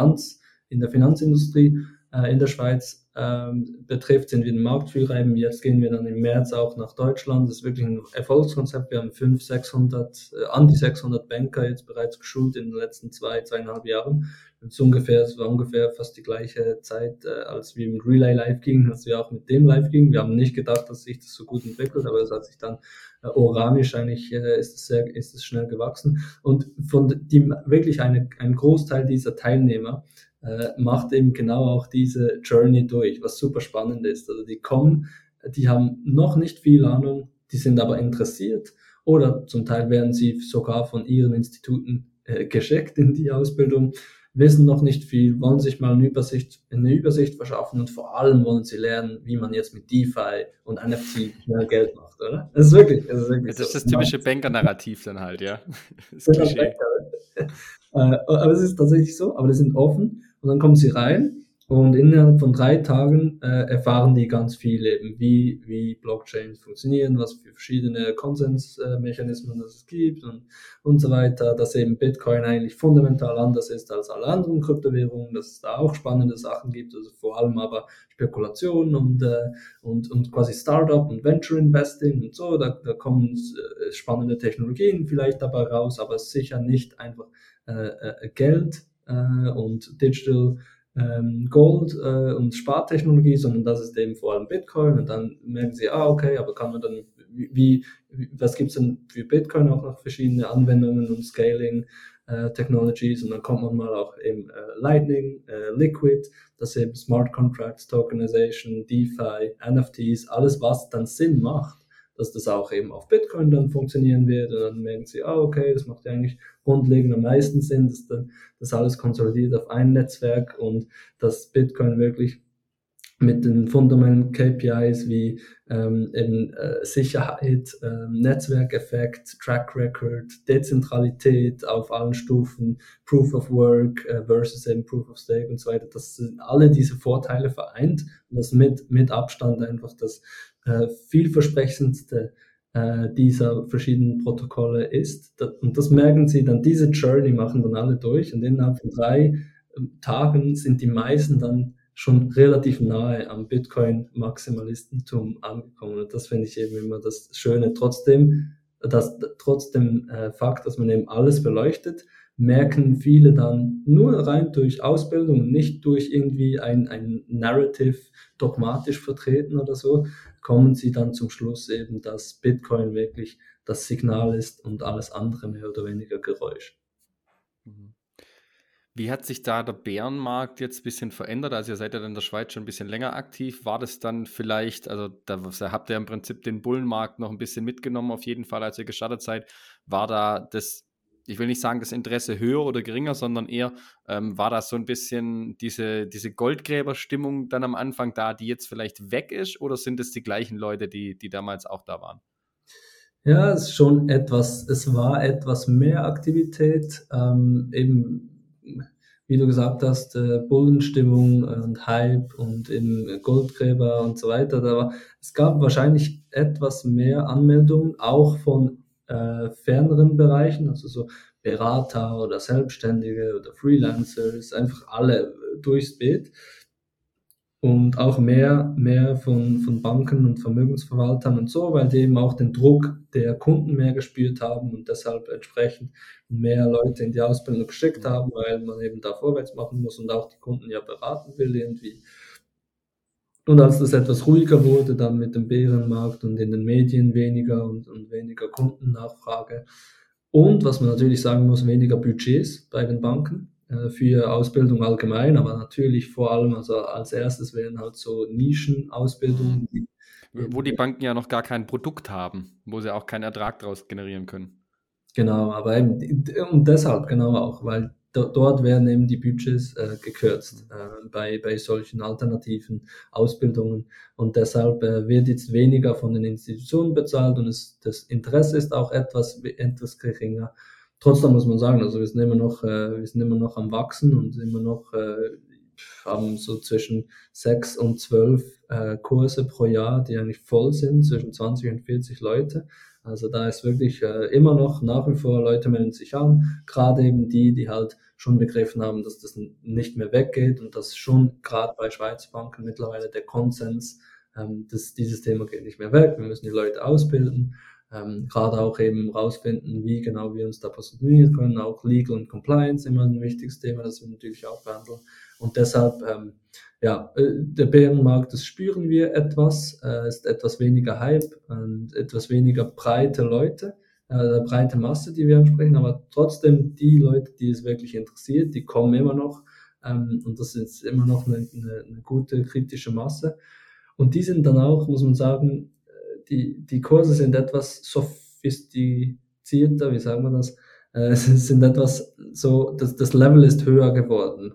in der Finanzindustrie in der Schweiz betrifft, sind wir ein Marktführer. Eben jetzt gehen wir dann im März auch nach Deutschland. Das ist wirklich ein Erfolgskonzept. Wir haben 600, an die 600 Banker jetzt bereits geschult in den letzten 2,5 Jahren. Es war ungefähr fast die gleiche Zeit, als wir mit Relay live gingen, als wir auch mit dem live gingen. Wir haben nicht gedacht, dass sich das so gut entwickelt, aber es hat sich dann organisch eigentlich ist es schnell gewachsen. Und wirklich ein Großteil dieser Teilnehmer macht eben genau auch diese Journey durch, was super spannend ist. Also die haben noch nicht viel Ahnung, die sind aber interessiert, oder zum Teil werden sie sogar von ihren Instituten geschickt in die Ausbildung, wissen noch nicht viel, wollen sich mal eine Übersicht verschaffen, und vor allem wollen sie lernen, wie man jetzt mit DeFi und NFT schnell Geld macht, oder? Das ist wirklich Ja, so. das ist das typische Banker-Narrativ dann halt, ja. Das Sind halt Klischee. Bäcker. Aber es ist tatsächlich so, aber die sind offen, und dann kommen sie rein, und innerhalb von 3 Tagen erfahren die ganz viel eben, wie Blockchains funktionieren, was für verschiedene Konsensmechanismen es gibt, und so weiter, dass eben Bitcoin eigentlich fundamental anders ist als alle anderen Kryptowährungen, dass es da auch spannende Sachen gibt, also vor allem aber Spekulation und quasi Startup und Venture Investing und so, da kommen spannende Technologien vielleicht dabei raus, aber sicher nicht einfach Geld und Digital Gold und Spartechnologie, sondern das ist eben vor allem Bitcoin, und dann merken sie, okay, aber kann man dann, was gibt es denn für Bitcoin auch noch verschiedene Anwendungen und Scaling Technologies, und dann kommt man mal auch eben Lightning, Liquid, das eben Smart Contracts, Tokenization, DeFi, NFTs, alles was dann Sinn macht, dass das auch eben auf Bitcoin dann funktionieren wird, und dann merken sie, okay, das macht ja eigentlich grundlegend am meisten Sinn, dass dann das alles konsolidiert auf ein Netzwerk, und dass Bitcoin wirklich mit den fundamentalen KPIs wie eben Sicherheit, Netzwerkeffekt, Track Record, Dezentralität auf allen Stufen, Proof of Work versus eben Proof of Stake und so weiter, das sind alle diese Vorteile vereint, und das mit Abstand einfach das vielversprechendste dieser verschiedenen Protokolle ist. Und das merken sie dann, diese Journey machen dann alle durch, und innerhalb von 3 Tagen sind die meisten dann schon relativ nahe am Bitcoin-Maximalistentum angekommen. Und das finde ich eben immer das Schöne. Trotz dem Fakt, dass man eben alles beleuchtet, merken viele dann nur rein durch Ausbildung, nicht durch irgendwie ein Narrative dogmatisch vertreten oder so, kommen sie dann zum Schluss eben, dass Bitcoin wirklich das Signal ist und alles andere mehr oder weniger Geräusch. Mhm. Wie hat sich da der Bärenmarkt jetzt ein bisschen verändert? Also ihr seid ja in der Schweiz schon ein bisschen länger aktiv. War das dann vielleicht, also da habt ihr im Prinzip den Bullenmarkt noch ein bisschen mitgenommen, auf jeden Fall, als ihr gestartet seid. War da das, ich will nicht sagen, das Interesse höher oder geringer, sondern eher, war da so ein bisschen diese Goldgräberstimmung dann am Anfang da, die jetzt vielleicht weg ist? Oder sind es die gleichen Leute, die damals auch da waren? Ja, es war etwas mehr Aktivität, eben, wie du gesagt hast, Bullenstimmung und Hype und eben Goldgräber und so weiter. Es gab wahrscheinlich etwas mehr Anmeldungen, auch von ferneren Bereichen, also so Berater oder Selbstständige oder Freelancers, einfach alle durchs Beet. Und auch mehr von Banken und Vermögensverwaltern und so, weil die eben auch den Druck der Kunden mehr gespürt haben und deshalb entsprechend mehr Leute in die Ausbildung geschickt Mhm. haben, weil man eben da vorwärts machen muss und auch die Kunden ja beraten will irgendwie. Und als das etwas ruhiger wurde, dann mit dem Bärenmarkt und in den Medien weniger und weniger Kundennachfrage. Und was man natürlich sagen muss, weniger Budgets bei den Banken für Ausbildung allgemein, aber natürlich vor allem, also als erstes wären halt so Mhm. Nischenausbildungen, die Wo eben die Banken ja noch gar kein Produkt haben, wo sie auch keinen Ertrag daraus generieren können. genau, aber eben, und deshalb genau auch, weil dort werden eben die Budgets gekürzt bei solchen alternativen Ausbildungen und deshalb wird jetzt weniger von den Institutionen bezahlt und das Interesse ist auch etwas geringer. Trotzdem muss man sagen, also wir sind immer noch am Wachsen und immer noch haben so zwischen 6 und 12 Kurse pro Jahr, die eigentlich voll sind, zwischen 20 und 40 Leute. Also da ist wirklich immer noch nach wie vor Leute melden sich an, gerade eben die halt schon begriffen haben, dass das nicht mehr weggeht und dass schon gerade bei Schweizer Banken mittlerweile der Konsens, dass dieses Thema geht nicht mehr weg, wir müssen die Leute ausbilden, gerade auch eben rausfinden, wie genau wir uns da positionieren können, auch Legal und Compliance immer ein wichtiges Thema, das wir natürlich auch behandeln und deshalb ja, der Bärenmarkt, das spüren wir etwas, ist etwas weniger Hype und etwas weniger breite Leute, breite Masse, die wir ansprechen, aber trotzdem die Leute, die es wirklich interessiert, die kommen immer noch und das ist immer noch eine gute kritische Masse. Und die sind dann auch, muss man sagen, die Kurse sind etwas sophistizierter, wie sagen wir das? Es sind etwas so, das Level ist höher geworden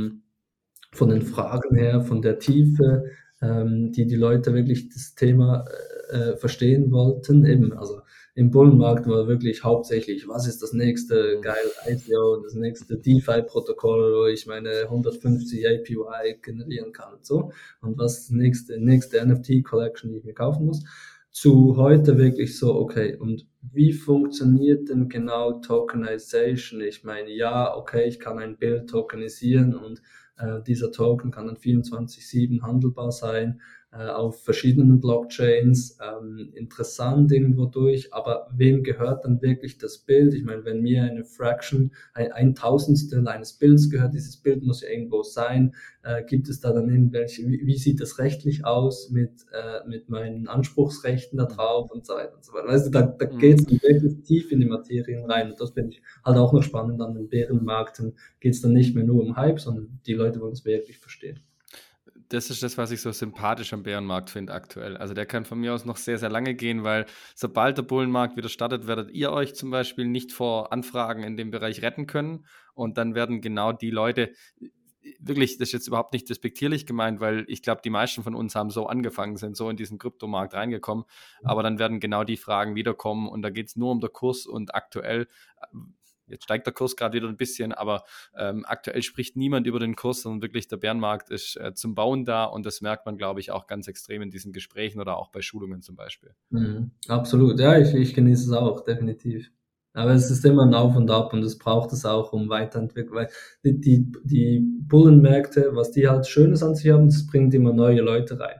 von den Fragen her, von der Tiefe, die Leute wirklich das Thema verstehen wollten. Eben, also im Bullenmarkt war wirklich hauptsächlich, was ist das nächste Mhm. geil ICO, das nächste DeFi-Protokoll, wo ich meine 150 APY generieren kann und so. Und was ist die nächste NFT-Collection, die ich mir kaufen muss. Zu heute wirklich so, okay, und wie funktioniert denn genau Tokenization? Ich meine, ja, okay, ich kann ein Bild tokenisieren und dieser Token kann dann 24/7 handelbar sein auf verschiedenen Blockchains. Interessant irgendwo durch, aber wem gehört dann wirklich das Bild? Ich meine, wenn mir eine Fraction, ein Tausendstel eines Bilds gehört, dieses Bild muss ja irgendwo sein. Gibt es da dann irgendwelche, wie sieht das rechtlich aus mit meinen Anspruchsrechten da Mhm. drauf und so weiter und so weiter. Weißt du, da Mhm. geht es dann wirklich tief in die Materien rein und das finde ich halt auch noch spannend an den Bärenmärkten, geht es dann nicht mehr nur um Hype, sondern die Leute wollen es wirklich verstehen. Das ist das, was ich so sympathisch am Bärenmarkt finde aktuell. Also der kann von mir aus noch sehr, sehr lange gehen, weil sobald der Bullenmarkt wieder startet, werdet ihr euch zum Beispiel nicht vor Anfragen in dem Bereich retten können. Und dann werden genau die Leute, wirklich, das ist jetzt überhaupt nicht despektierlich gemeint, weil ich glaube, die meisten von uns haben so angefangen, sind so in diesen Kryptomarkt reingekommen. Aber dann werden genau die Fragen wiederkommen und da geht es nur um den Kurs und aktuell, jetzt steigt der Kurs gerade wieder ein bisschen, aber aktuell spricht niemand über den Kurs, sondern wirklich der Bärenmarkt ist zum Bauen da und das merkt man, glaube ich, auch ganz extrem in diesen Gesprächen oder auch bei Schulungen zum Beispiel. Mhm. Absolut, ja, ich genieße es auch, definitiv. Aber es ist immer ein Auf und Ab und es braucht es auch, um weiterentwickeln, weil die Bullenmärkte, was die halt Schönes an sich haben, das bringt immer neue Leute rein.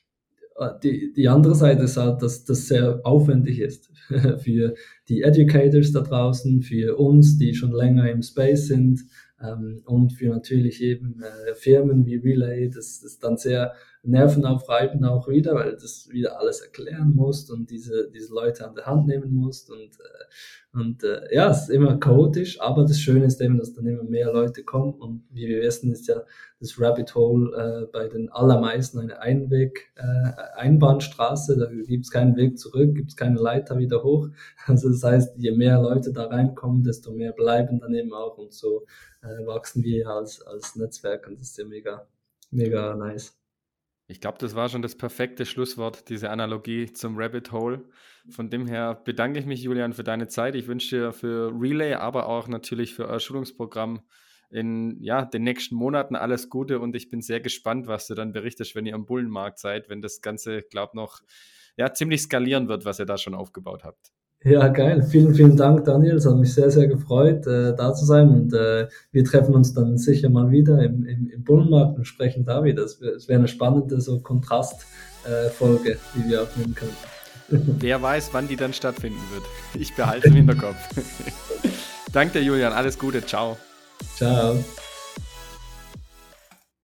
Die andere Seite ist halt, dass das sehr aufwendig ist für die Educators da draußen, für uns, die schon länger im Space sind und für natürlich eben Firmen wie Relay. Das ist dann sehr nervenaufreibend auch wieder, weil das wieder alles erklären musst und diese Leute an der Hand nehmen musst und ja, es ist immer chaotisch, aber das Schöne ist eben, dass dann immer mehr Leute kommen und wie wir wissen, ist ja das Rabbit Hole bei den allermeisten eine Einbahnstraße, da gibt es keinen Weg zurück, gibt es keine Leiter wieder hoch. Also das heißt, je mehr Leute da reinkommen, desto mehr bleiben dann eben auch und so wachsen wir als Netzwerk und das ist ja mega, mega nice. Ich glaube, das war schon das perfekte Schlusswort, diese Analogie zum Rabbit Hole. Von dem her bedanke ich mich, Julian, für deine Zeit. Ich wünsche dir für Relay, aber auch natürlich für euer Schulungsprogramm in den nächsten Monaten alles Gute und ich bin sehr gespannt, was du dann berichtest, wenn ihr am Bullenmarkt seid, wenn das Ganze, glaube ich, noch ziemlich skalieren wird, was ihr da schon aufgebaut habt. Ja, geil. Vielen, vielen Dank, Daniel. Es hat mich sehr, sehr gefreut, da zu sein. Und wir treffen uns dann sicher mal wieder im Bullenmarkt und sprechen da wieder. Es wäre eine spannende so Kontrast-Folge, die wir aufnehmen können. Wer weiß, wann die dann stattfinden wird. Ich behalte es im Hinterkopf. Danke dir, Julian. Alles Gute. Ciao. Ciao.